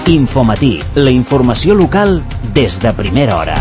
Infomatí, la informació local des de primera hora.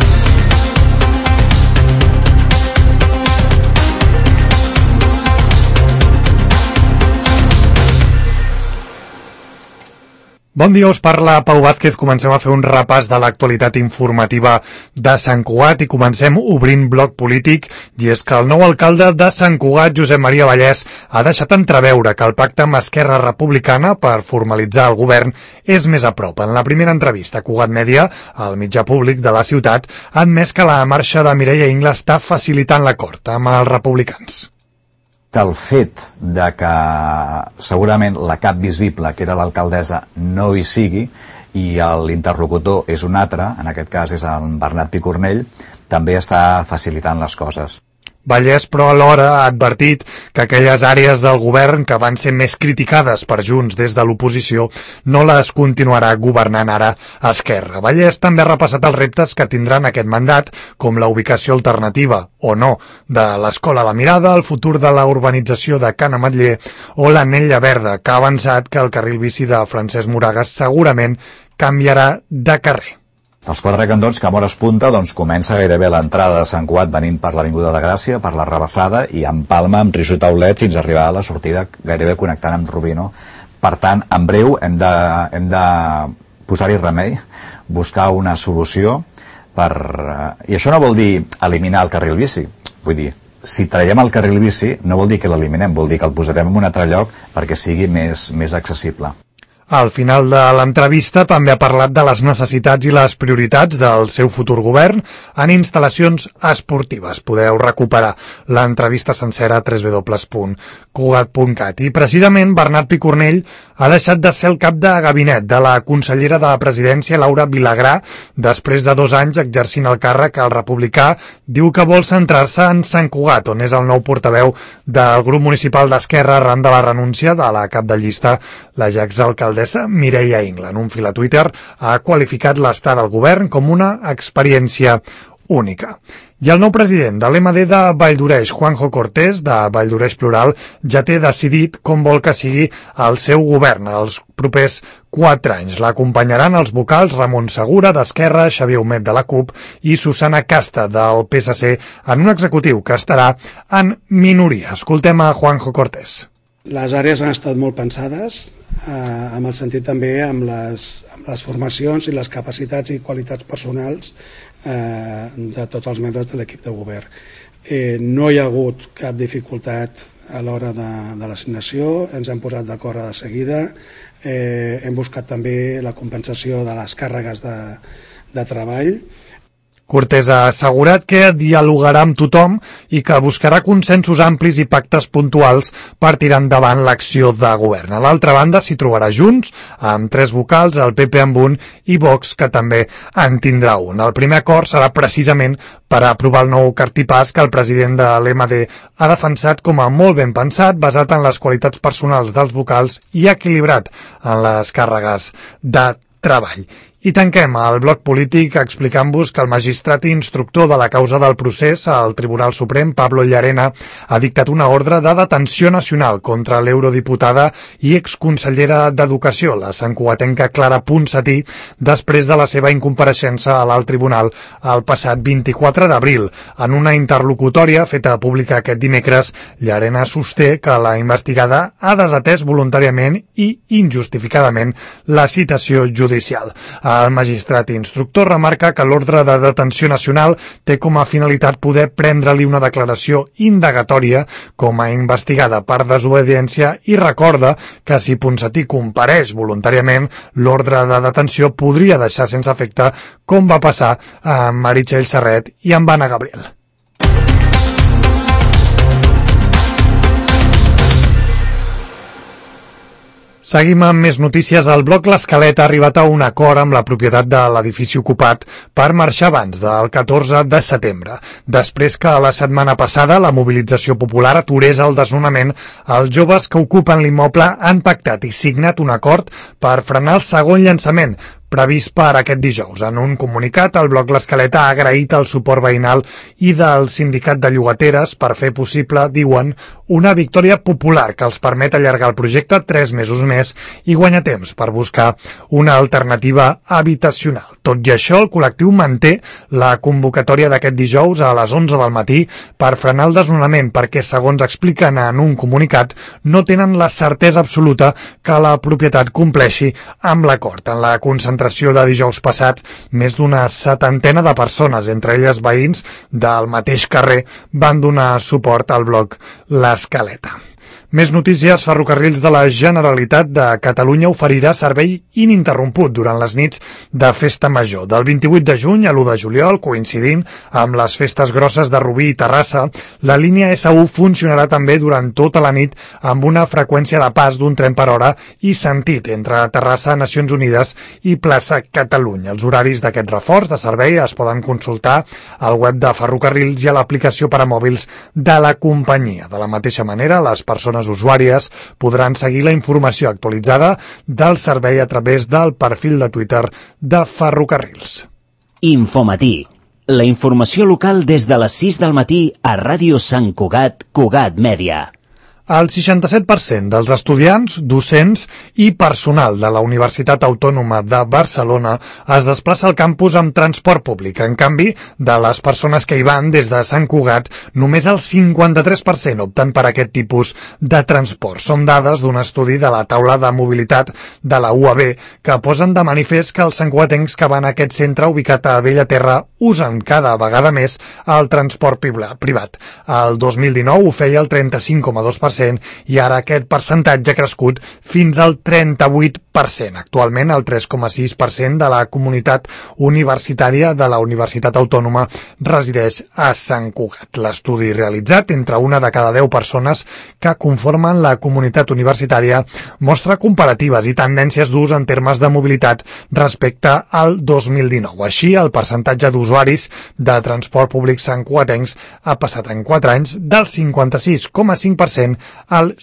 Bon dia, us parla Pau Vázquez. Comencem a fer un repàs de l'actualitat informativa de Sant Cugat i comencem obrint bloc polític, i és que el nou alcalde de Sant Cugat, Josep Maria Vallès, ha deixat entreveure que el pacte amb Esquerra Republicana per formalitzar el govern és més a prop. En la primera entrevista a Cugat Mèdia, el mitjà públic de la ciutat, ha admès que la marxa de Mireia Ingla està facilitant l'acord amb els republicans. Que el fet de que segurament la cap visible, que era l'alcaldessa, no hi sigui i l'interlocutor és un altre, en aquest cas és el Bernat Picornell, també està facilitant les coses. Vallès, però, alhora ha advertit que aquelles àrees del govern que van ser més criticades per Junts des de l'oposició no les continuarà governant ara Esquerra. Vallès també ha repassat els reptes que tindran aquest mandat, com la ubicació alternativa, o no, de l'Escola La Mirada, el futur de la urbanització de Can Ametller o l'Anella Verda, que ha avançat que el carril bici de Francesc Moragas segurament canviarà de carrer. Els Quatre Cantons, que a hores punta, comença gairebé l'entrada de Sant Cugat venint per l'Avinguda de Gràcia, per la Rabassada, i empalma amb Risu Taulet fins a arribar a la sortida, gairebé connectant amb Rubino. Per tant, en breu hem de posar-hi remei, buscar una solució i això no vol dir eliminar el carril bici. Vull dir, si traiem el carril bici no vol dir que l'eliminem, vol dir que el posarem en un altre lloc perquè sigui més accessible. Al final de l'entrevista també ha parlat de les necessitats i les prioritats del seu futur govern en instal·lacions esportives. Podeu recuperar l'entrevista sencera a www.cugat.cat. I precisament Bernat Picornell ha deixat de ser el cap de gabinet de la consellera de la Presidència, Laura Vilagrà, després de 2 anys exercint el càrrec. El republicà diu que vol centrar-se en Sant Cugat, on és el nou portaveu del grup municipal d'Esquerra arran de la renúncia de la cap de llista, la ja exalcaldessa Mireia Ingla. En un fil a Twitter ha qualificat l'estat del govern com una experiència única. I el nou president de l'MD de Valldoreix, Juanjo Cortés, de Valldoreix Plural, ja té decidit com vol que sigui el seu govern els propers 4 anys. L'acompanyaran els vocals Ramon Segura, d'Esquerra, Xavier Humet, de la CUP, i Susana Casta, del PSC, en un executiu que estarà en minoria. Escoltem a Juanjo Cortés. Les àrees han estat molt pensades, amb el sentit també amb les formacions i les capacitats i qualitats personals de tots els membres de l'equip de govern. No hi ha hagut cap dificultat a l'hora de l'assignació, ens hem posat d'acord de seguida, hem buscat també la compensació de les càrregues de treball. Cortés ha assegurat que dialogarà amb tothom i que buscarà consensos amplis i pactes puntuals per tirar endavant l'acció de govern. A l'altra banda s'hi trobarà Junts, amb 3 vocals, el PP amb 1 i Vox, que també en tindrà 1. El primer acord serà precisament per aprovar el nou cartipàs que el president de l'MD ha defensat com a molt ben pensat, basat en les qualitats personals dels vocals i equilibrat en les càrregues de treball. I tanquem el bloc polític explicant-vos que el magistrat i instructor de la causa del procés al Tribunal Suprem, Pablo Llarena, ha dictat una ordre de detenció nacional contra l'eurodiputada i exconsellera d'Educació, la santcugatenca Clara Ponsatí, després de la seva incompareixença a l'alt tribunal el passat 24 d'abril. En una interlocutòria feta pública aquest dimecres, Llarena sosté que la investigada ha desatès voluntàriament i injustificadament la citació judicial. El magistrat instructor remarca que l'ordre de detenció nacional té com a finalitat poder prendre-li una declaració indagatòria com a investigada per desobediència i recorda que si Ponsatí compareix voluntàriament, l'ordre de detenció podria deixar sense efecte com va passar a Meritxell Serret i amb Anna Gabriel. Seguim amb més notícies. El bloc L'Esquelet ha arribat a un acord amb la propietat de l'edifici ocupat per marxar abans del 14 de setembre. Després que la setmana passada la mobilització popular aturés el desnonament, els joves que ocupen l'immoble han pactat i signat un acord per frenar el segon llançament, previst per aquest dijous. En un comunicat, el bloc L'Escaleta ha agraït el suport veïnal i del sindicat de llogateres per fer possible, diuen, una victòria popular que els permet allargar el projecte 3 mesos més i guanyar temps per buscar una alternativa habitacional. Tot i això, el col·lectiu manté la convocatòria d'aquest dijous a les 11 del matí per frenar el desnonament perquè, segons expliquen en un comunicat, no tenen la certesa absoluta que la propietat compleixi amb l'acord. En la concentració de dijous passat, més d'una 70 de persones, entre elles veïns del mateix carrer, van donar suport al bloc L'Escaleta. Més notícies. Ferrocarrils de la Generalitat de Catalunya oferirà servei ininterromput durant les nits de Festa Major. Del 28 de juny a l'1 de juliol, coincidint amb les festes grosses de Rubí i Terrassa, la línia S1 funcionarà també durant tota la nit amb una freqüència de pas d'un tren per hora i sentit entre Terrassa, Nacions Unides i Plaça Catalunya. Els horaris d'aquest reforç de servei es poden consultar al web de Ferrocarrils i a l'aplicació per a mòbils de la companyia. De la mateixa manera, les persones usuàries podran seguir la informació actualitzada del servei a través del perfil de Twitter de Ferrocarrils. Infomatí. La informació local des de les 6 del matí a Ràdio Sant Cugat, Cugat Mèdia. El 67% dels estudiants, docents i personal de la Universitat Autònoma de Barcelona es desplaça al campus amb transport públic. En canvi, de les persones que hi van des de Sant Cugat, només el 53% opten per aquest tipus de transport. Són dades d'un estudi de la taula de mobilitat de la UAB que posen de manifest que els santcugatencs que van a aquest centre ubicat a Bellaterra usen cada vegada més el transport privat. El 2019 ho feia el 35,2% i ara aquest percentatge ha crescut fins al 38%. Actualment, el 3,6% de la comunitat universitària de la Universitat Autònoma resideix a Sant Cugat. L'estudi realitzat entre una de cada 10 persones que conformen la comunitat universitària mostra comparatives i tendències d'ús en termes de mobilitat respecte al 2019. Així, el percentatge d'usuaris de transport públic santcugatencs ha passat en 4 anys del 56,5% al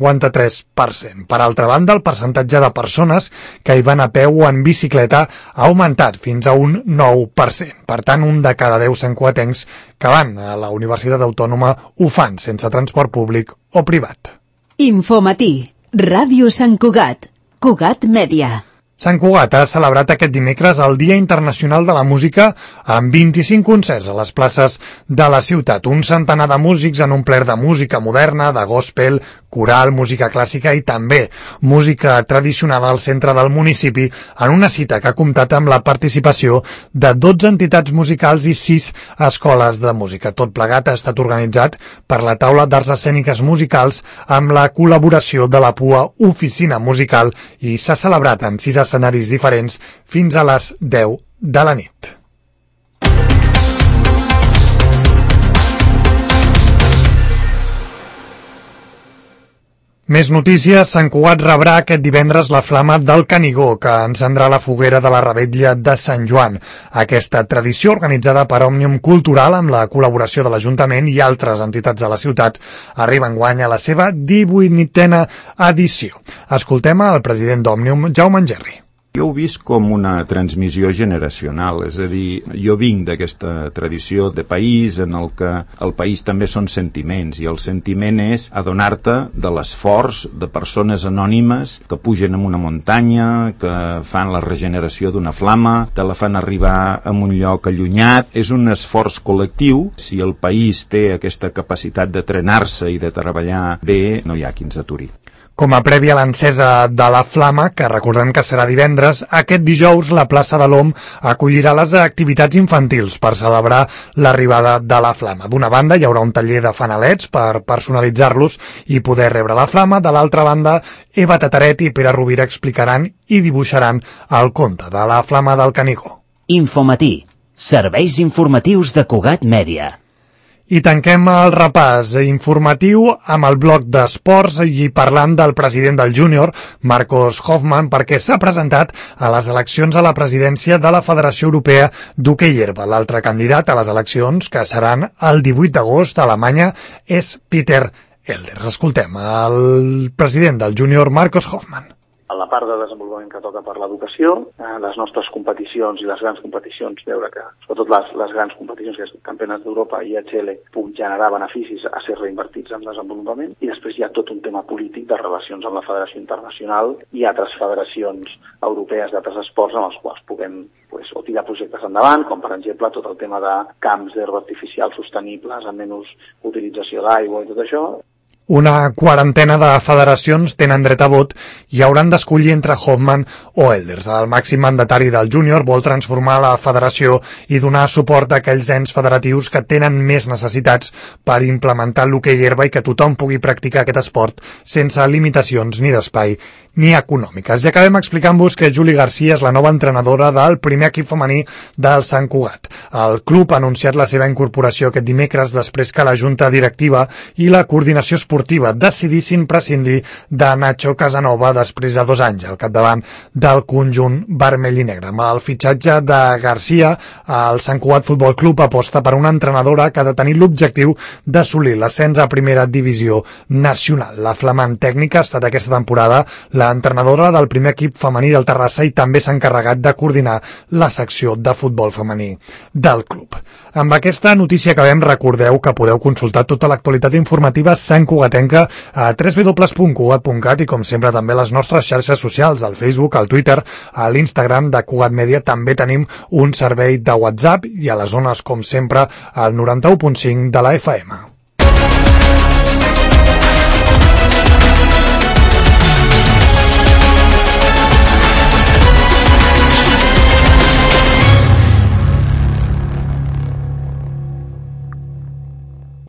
53%. Per altra banda, el percentatge de persones que hi van a peu o en bicicleta ha augmentat fins a un 9%. Per tant, un de cada 10 santcugatencs que van a la Universitat Autònoma ho fan sense transport públic o privat. Infomatí, Ràdio Sant Cugat, Cugat Mèdia. Sant Cugat ha celebrat aquest dimecres el Dia Internacional de la Música amb 25 concerts a les places de la ciutat. Un centenar de músics han omplert de música moderna, de gospel, coral, música clàssica i també música tradicional al centre del municipi en una cita que ha comptat amb la participació de 12 entitats musicals i 6 escoles de música. Tot plegat ha estat organitzat per la Taula d'Arts Escèniques Musicals amb la col·laboració de la PUA Oficina Musical i s'ha celebrat en 6 escenaris diferents fins a les 10 de la nit. Més notícies. Sant Cugat rebrà aquest divendres la flama del Canigó, que encendrà la foguera de la revetlla de Sant Joan. Aquesta tradició, organitzada per Òmnium Cultural amb la col·laboració de l'Ajuntament i altres entitats de la ciutat, arriba enguany a la seva 18a edició. Escoltem al president d'Òmnium, Jaume Engerri. Jo ho vist com una transmissió generacional, és a dir, jo vinc d'aquesta tradició de país en el que el país també són sentiments, i el sentiment és adonar-te de l'esforç de persones anònimes que pugen en una muntanya, que fan la regeneració d'una flama, te la fan arribar a un lloc allunyat. És un esforç col·lectiu. Si el país té aquesta capacitat de trenar-se i de treballar bé, no hi ha qui ens aturi. Com a prèvia a l'encesa de la flama, que recordem que serà divendres, aquest dijous la plaça de l'Om acollirà les activitats infantils per celebrar l'arribada de la flama. D'una banda hi haurà un taller de fanalets per personalitzar-los i poder rebre la flama. De l'altra banda, Eva Tataret i Pere Rovira explicaran i dibuixaran el conte de la flama del Canigó. Infomatí, serveis informatius de Cugat Mèdia. I tanquem el repàs informatiu amb el bloc d'esports i parlant del president del Júnior, Marcos Hoffmann, perquè s'ha presentat a les eleccions a la presidència de la Federació Europea d'Hoquei Herba. L'altre candidat a les eleccions, que seran el 18 d'agost a Alemanya, és Peter Elders. Escoltem el president del Júnior, Marcos Hoffmann. a la part de desenvolupament que toca per l'educació, les nostres competicions i les grans competicions, veure que sobretot les grans competicions, que és Campionats d'Europa i IHL, puguin generar beneficis a ser reinvertits en desenvolupament, i després hi ha tot un tema polític de relacions amb la Federació Internacional i altres federacions europees d'altres esports amb els quals puguem o tirar projectes endavant, com per exemple tot el tema de camps d'herba artificial sostenibles amb menys utilització d'aigua i tot això. Una quarantena de federacions tenen dret a vot i hauran d'escollir entre Hoffman o Elders. El màxim mandatari del júnior vol transformar la federació i donar suport a aquells ens federatius que tenen més necessitats per implementar l'hoquei herba i que tothom pugui practicar aquest esport sense limitacions ni d'espai ni econòmiques. I acabem explicant-vos que Juli Garcia és la nova entrenadora del primer equip femení del Sant Cugat. El club ha anunciat la seva incorporació aquest dimecres després que la junta directiva i la coordinació esportiva decidissin prescindir de Nacho Casanova després de 2 anys al capdavant del conjunt vermell i negre. Amb el fitxatge de Garcia, el Sant Cugat Futbol Club aposta per una entrenadora que ha de tenir l'objectiu d'assolir l'ascens a primera divisió nacional. La flamant tècnica ha estat aquesta temporada l'entrenadora del primer equip femení del Terrassa i també s'ha encarregat de coordinar la secció de futbol femení del club. Amb aquesta notícia acabem. Recordeu que podeu consultar tota l'actualitat informativa santcugatenca a www.cugat.cat i com sempre també les nostres xarxes socials, al Facebook, al Twitter, a l'Instagram de Cugat Mèdia. També tenim un servei de WhatsApp i a les zones, com sempre, al 91.5 de la FM.